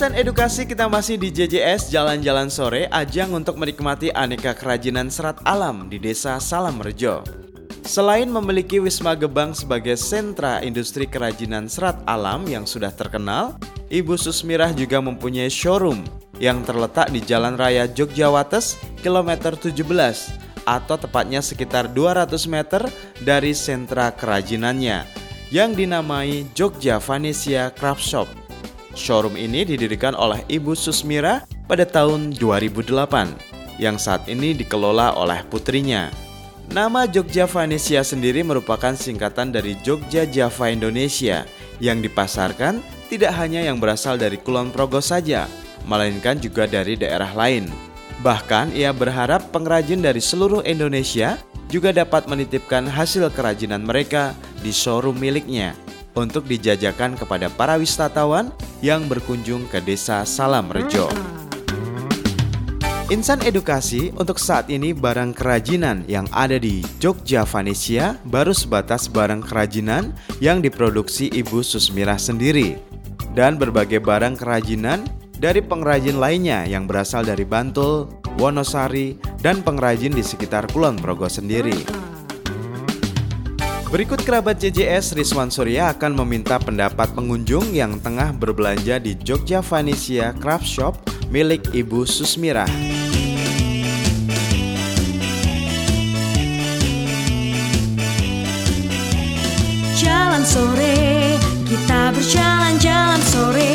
Insan Edukasi, kita masih di JJS Jalan-Jalan Sore, ajang untuk menikmati aneka kerajinan serat alam di Desa Salamrejo. Selain memiliki Wisma Gebang sebagai sentra industri kerajinan serat alam yang sudah terkenal, Ibu Susmirah juga mempunyai showroom yang terletak di Jalan Raya Jogjawates, kilometer 17, atau tepatnya sekitar 200 meter dari sentra kerajinannya, yang dinamai Jogja Vanesia Craft Shop. Showroom ini didirikan oleh Ibu Susmirah pada tahun 2008, yang saat ini dikelola oleh putrinya. Nama Jogja Vanesia sendiri merupakan singkatan dari Jogja Java Indonesia, yang dipasarkan tidak hanya yang berasal dari Kulon Progo saja, melainkan juga dari daerah lain. Bahkan ia berharap pengrajin dari seluruh Indonesia juga dapat menitipkan hasil kerajinan mereka di showroom miliknya untuk dijajakan kepada para wisatawan yang berkunjung ke Desa Salamrejo. Insan Edukasi, untuk saat ini barang kerajinan yang ada di Jogja Vanesia baru sebatas barang kerajinan yang diproduksi Ibu Susmirah sendiri, dan berbagai barang kerajinan dari pengrajin lainnya yang berasal dari Bantul, Wonosari, dan pengrajin di sekitar Kulon Progo sendiri. Berikut kerabat JJS Rizwan Surya akan meminta pendapat pengunjung yang tengah berbelanja di Jogja Vanesia Craft Shop milik Ibu Susmirah. Jalan sore, kita berjalan-jalan sore.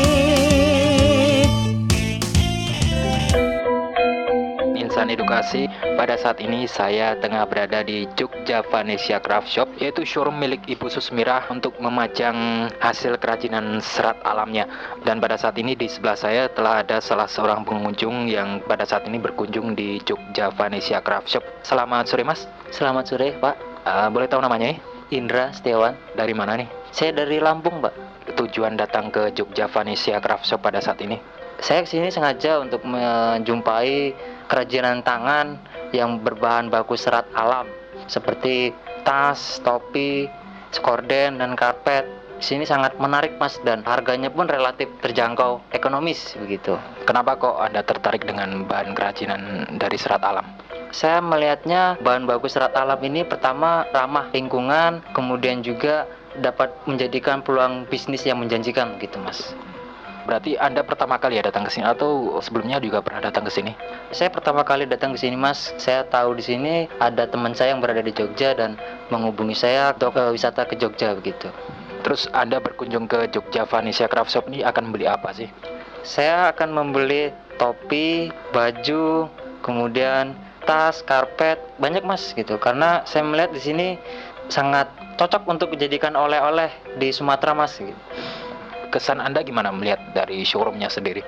Insan Edukasi, pada saat ini saya tengah berada di Jogja Vanesia Craft Shop, yaitu showroom milik Ibu Susmirah untuk memajang hasil kerajinan serat alamnya. Dan pada saat ini di sebelah saya telah ada salah seorang pengunjung yang pada saat ini berkunjung di Jogja Vanesia Craft Shop. Selamat sore Mas. Selamat sore Pak. Boleh tahu namanya? Indra Setiawan. Dari mana nih? Saya dari Lampung Pak. Tujuan datang ke Jogja Vanesia Craft Shop pada saat ini? Saya kesini sengaja untuk menjumpai kerajinan tangan yang berbahan baku serat alam seperti tas, topi, skorden, dan karpet. Di sini sangat menarik Mas, dan harganya pun relatif terjangkau, ekonomis begitu. Kenapa kok Anda tertarik dengan bahan kerajinan dari serat alam? Saya melihatnya bahan baku serat alam ini pertama ramah lingkungan, kemudian juga dapat menjadikan peluang bisnis yang menjanjikan gitu Mas. Berarti Anda pertama kali ya datang ke sini atau sebelumnya juga pernah datang ke sini? Saya pertama kali datang ke sini Mas. Saya tahu di sini ada teman saya yang berada di Jogja dan menghubungi saya untuk wisata ke Jogja begitu. Terus Anda berkunjung ke Jogja Vanesia Craft Shop ini akan beli apa sih? Saya akan membeli topi, baju, kemudian tas, karpet, banyak Mas gitu. Karena saya melihat di sini sangat cocok untuk dijadikan oleh-oleh di Sumatera Mas gitu. Kesan Anda gimana melihat dari showroomnya sendiri?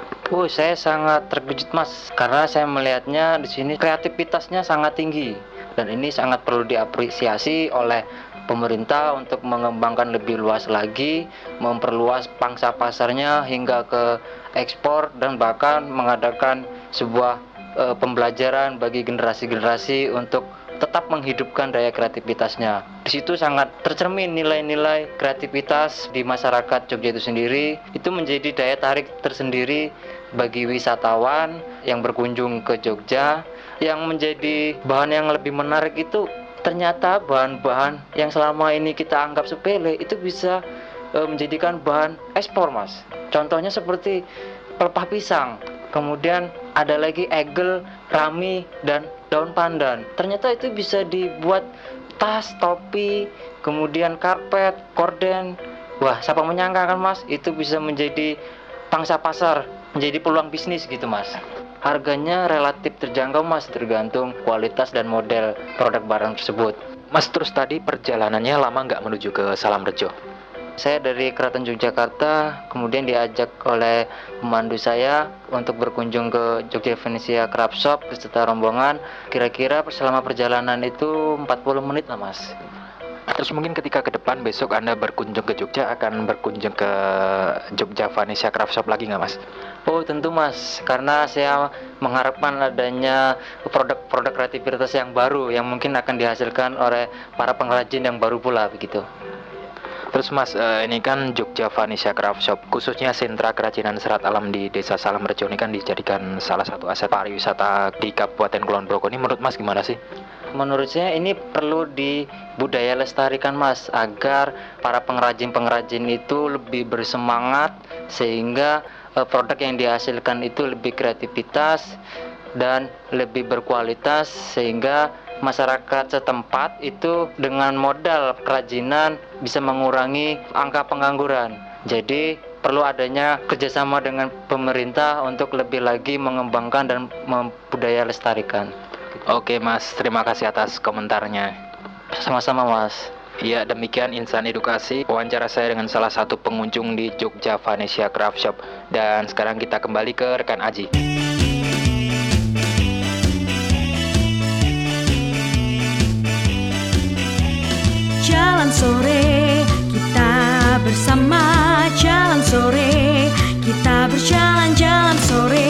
Saya sangat terkejut Mas, karena saya melihatnya di sini kreativitasnya sangat tinggi, dan ini sangat perlu diapresiasi oleh pemerintah untuk mengembangkan lebih luas lagi, memperluas pangsa pasarnya hingga ke ekspor, dan bahkan mengadakan sebuah pembelajaran bagi generasi-generasi untuk tetap menghidupkan daya kreativitasnya. Di situ sangat tercermin nilai-nilai kreativitas di masyarakat Jogja itu sendiri. Itu menjadi daya tarik tersendiri bagi wisatawan yang berkunjung ke Jogja. Yang menjadi bahan yang lebih menarik itu ternyata bahan-bahan yang selama ini kita anggap sepele itu bisa menjadikan bahan ekspor Mas. Contohnya seperti pelepah pisang, kemudian ada lagi egel, rami, dan daun pandan. Ternyata itu bisa dibuat tas, topi, kemudian karpet, korden. Wah, siapa menyangka kan Mas, itu bisa menjadi pangsa pasar, menjadi peluang bisnis gitu Mas. Harganya relatif terjangkau Mas, tergantung kualitas dan model produk barang tersebut. Mas, terus tadi perjalanannya lama nggak menuju ke Salamrejo? Saya dari Keraton Yogyakarta, kemudian diajak oleh pemandu saya untuk berkunjung ke Jogja Vanesia Craft Shop beserta rombongan. Kira-kira selama perjalanan itu 40 menit lah Mas. Terus mungkin ketika ke depan besok Anda berkunjung ke Jogja, akan berkunjung ke Jogja Vanesia Craft Shop lagi nggak Mas? Tentu Mas, karena saya mengharapkan adanya produk-produk kreativitas yang baru yang mungkin akan dihasilkan oleh para pengrajin yang baru pula begitu. Terus Mas, ini kan Jogja Vanesia Craft Shop, khususnya sentra kerajinan serat alam di Desa Salamrejo ini kan dijadikan salah satu aset pariwisata di Kabupaten Kulon Progo. Ini menurut Mas gimana sih? Menurut saya ini perlu dibudaya lestarikan Mas, agar para pengrajin-pengrajin itu lebih bersemangat sehingga produk yang dihasilkan itu lebih kreativitas dan lebih berkualitas, sehingga masyarakat setempat itu dengan modal kerajinan bisa mengurangi angka pengangguran. Jadi perlu adanya kerjasama dengan pemerintah untuk lebih lagi mengembangkan dan budaya lestarikan. Oke Mas, terima kasih atas komentarnya. Sama-sama Mas. Ya, demikian Insan Edukasi, wawancara saya dengan salah satu pengunjung di Jogja Vanesia Craft Shop. Dan sekarang kita kembali ke rekan Aji. Jalan sore, kita bersama. Jalan sore, kita berjalan jalan sore.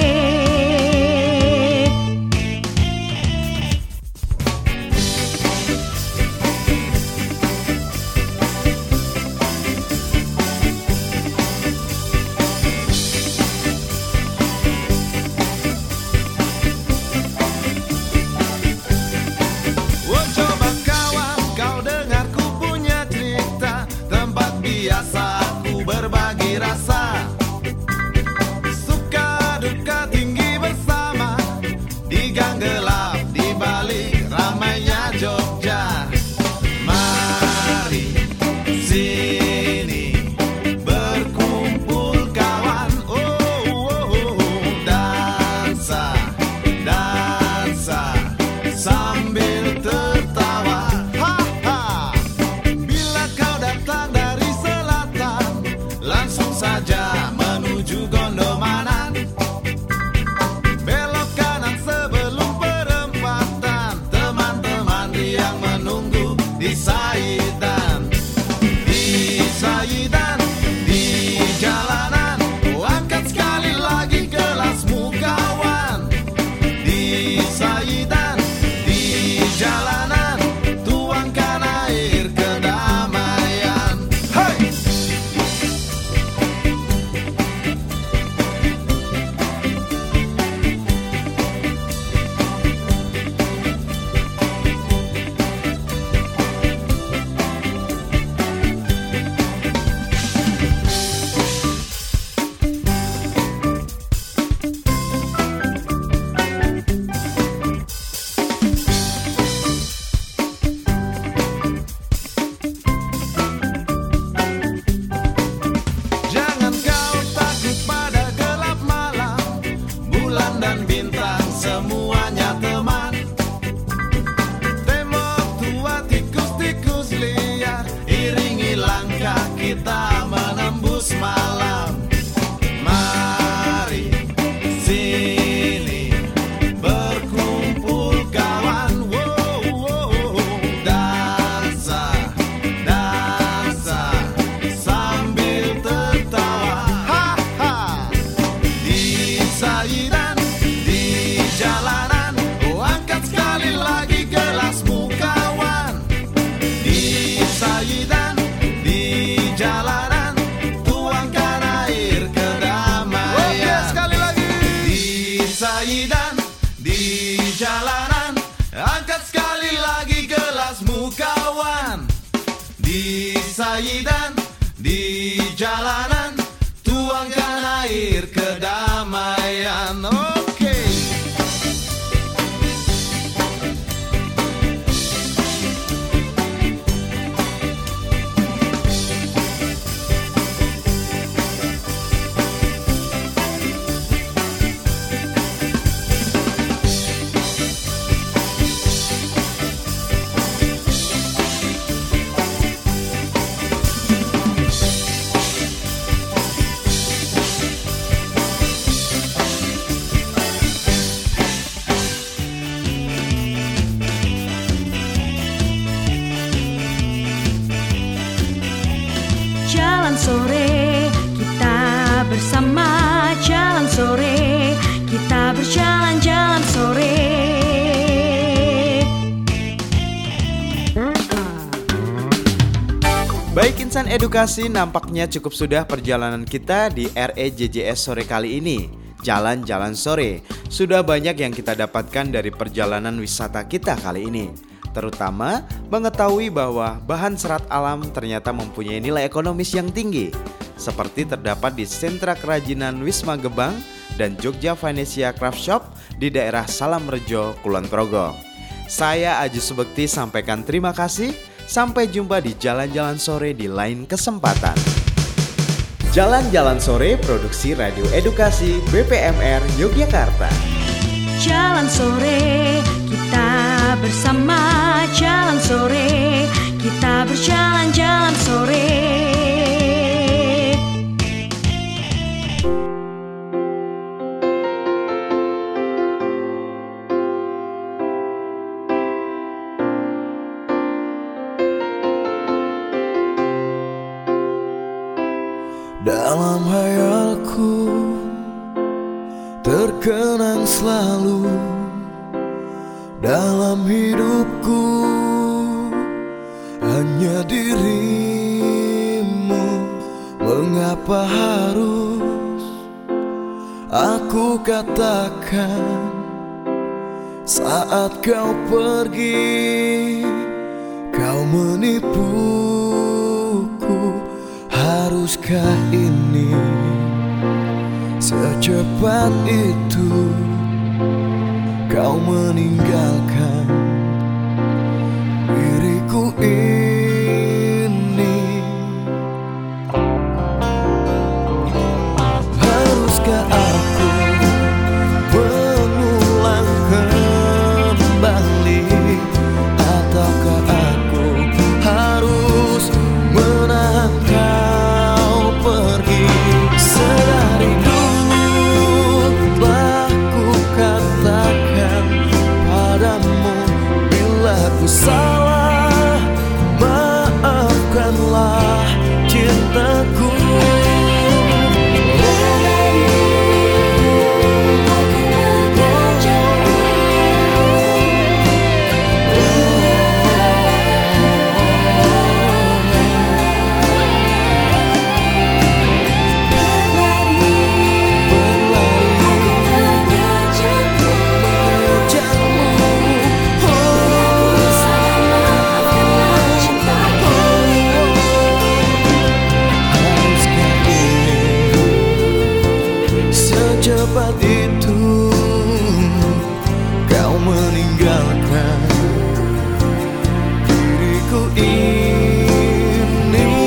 Sayidan di jalanan, tuangkan air kedamaian. Oke. Jalan sore, kita bersama. Jalan sore, kita berjalan jalan sore. Baik insan edukasi, nampaknya cukup sudah perjalanan kita di REJJS sore kali ini. Jalan-jalan sore, sudah banyak yang kita dapatkan dari perjalanan wisata kita kali ini. Terutama mengetahui bahwa bahan serat alam ternyata mempunyai nilai ekonomis yang tinggi, seperti terdapat di sentra kerajinan Wisma Gebang dan Jogja Venesia Craft Shop di daerah Salamrejo, Kulon Progo. Saya Aji Subekti sampaikan terima kasih. Sampai jumpa di Jalan-Jalan Sore di lain kesempatan. Jalan-Jalan Sore produksi Radio Edukasi BPMR Yogyakarta. Jalan sore, kita bersama. Jalan sore, kita berjalan-jalan sore. Dalam hayalku terkenang selalu, dalam hidupku hanya dirimu. Mengapa harus aku katakan saat kau pergi, kau menipuku? Haruskah ini secepat itu kau meninggalkan diriku ini? Haruskah aku mengulang kembali, ataukah aku harus menahan kau pergi? Sedari dulu telah ku katakan padamu, bila ku salah, maafkanlah cintaku. Secepat itu kau meninggalkan diriku ini.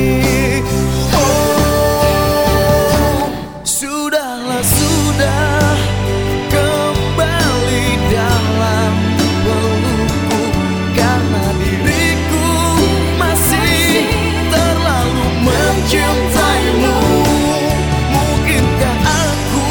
Oh, sudahlah, sudah, kembali dalam pelukku, karena diriku masih terlalu mencintaimu. Mungkinkah aku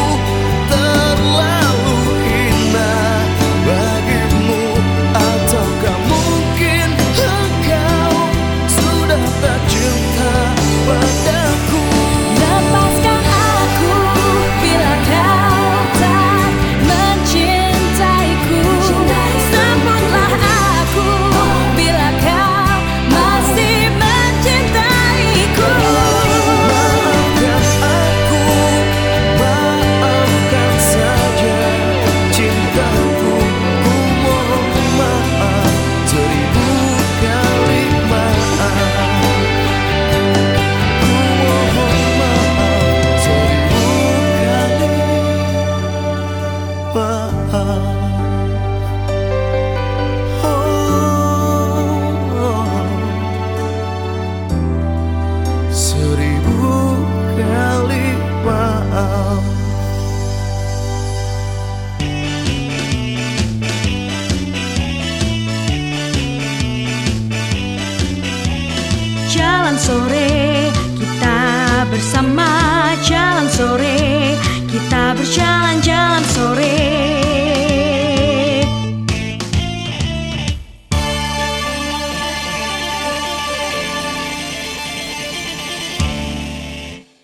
terlalu hina bagimu, ataukah mungkin engkau sudah tak cinta padaku? Lepaskan aku bila kau tak mencintaiku. Sambutlah aku bila kau masih mencintaiku. Maafkan aku, maafkan saja cintaku. Ku mohon maaf, 1000 kali maaf. Ku mohon maaf, 1000 kali maaf. Oh, 1000 kali maaf. Jalan sore, kita bersama. Jalan sore,